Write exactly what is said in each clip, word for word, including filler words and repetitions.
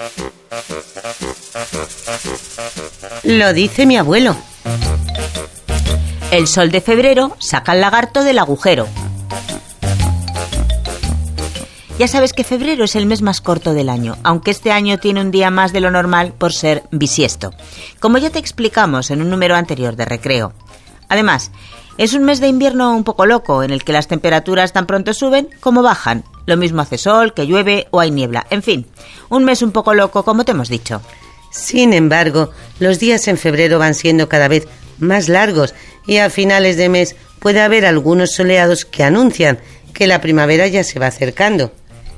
Lo dice mi abuelo. El sol de febrero saca al lagarto del agujero. Ya sabes que febrero es el mes más corto del año, aunque este año tiene un día más de lo normal por ser bisiesto, como ya te explicamos en un número anterior de Recreo. Además, es un mes de invierno un poco loco, en el que las temperaturas tan pronto suben como bajan. Lo mismo hace sol, que llueve o hay niebla. En fin, un mes un poco loco, como te hemos dicho. Sin embargo, los días en febrero van siendo cada vez más largos y a finales de mes puede haber algunos soleados que anuncian que la primavera ya se va acercando.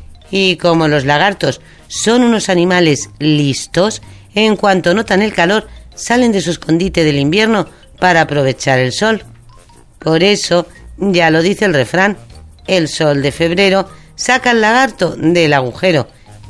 Y como los lagartos son unos animales listos, en cuanto notan el calor, salen de su escondite del invierno para aprovechar el sol. Por eso, ya lo dice el refrán, el sol de febrero saca al lagarto del agujero.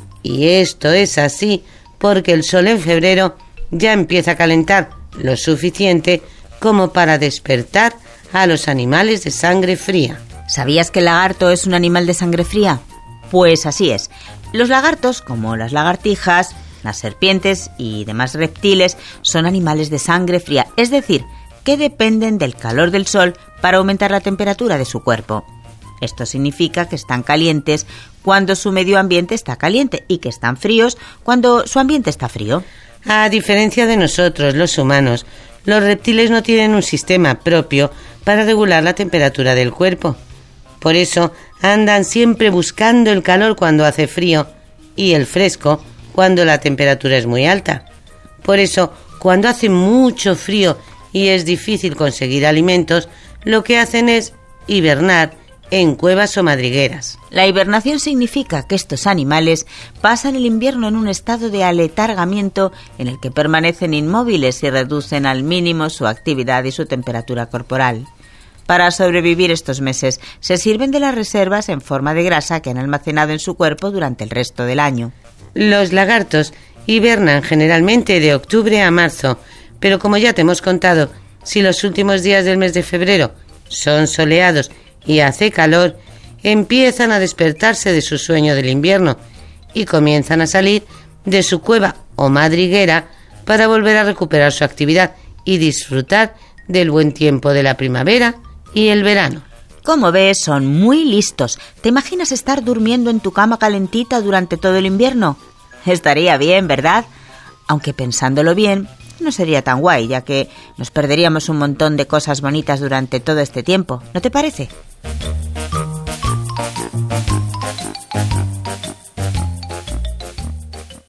Y esto es así porque el sol en febrero ya empieza a calentar lo suficiente como para despertar a los animales de sangre fría. ¿Sabías que el lagarto es un animal de sangre fría? Pues así es. Los lagartos, como las lagartijas, las serpientes y demás reptiles, son animales de sangre fría, es decir, que dependen del calor del sol para aumentar la temperatura de su cuerpo. Esto significa que están calientes cuando su medio ambiente está caliente y que están fríos cuando su ambiente está frío. A diferencia de nosotros, los humanos, los reptiles no tienen un sistema propio para regular la temperatura del cuerpo. Por eso andan siempre buscando el calor cuando hace frío y el fresco cuando la temperatura es muy alta. Por eso, cuando hace mucho frío y es difícil conseguir alimentos, lo que hacen es hibernar en cuevas o madrigueras. La hibernación significa que estos animales pasan el invierno en un estado de aletargamiento en el que permanecen inmóviles y reducen al mínimo su actividad y su temperatura corporal. Para sobrevivir estos meses, se sirven de las reservas en forma de grasa que han almacenado en su cuerpo durante el resto del año. Los lagartos hibernan generalmente de octubre a marzo, pero como ya te hemos contado, si los últimos días del mes de febrero son soleados y hace calor, empiezan a despertarse de su sueño del invierno y comienzan a salir de su cueva o madriguera para volver a recuperar su actividad y disfrutar del buen tiempo de la primavera y el verano. Como ves, son muy listos. ¿Te imaginas estar durmiendo en tu cama calentita durante todo el invierno? Estaría bien, ¿verdad? Aunque pensándolo bien, no sería tan guay, ya que nos perderíamos un montón de cosas bonitas durante todo este tiempo. ¿No te parece?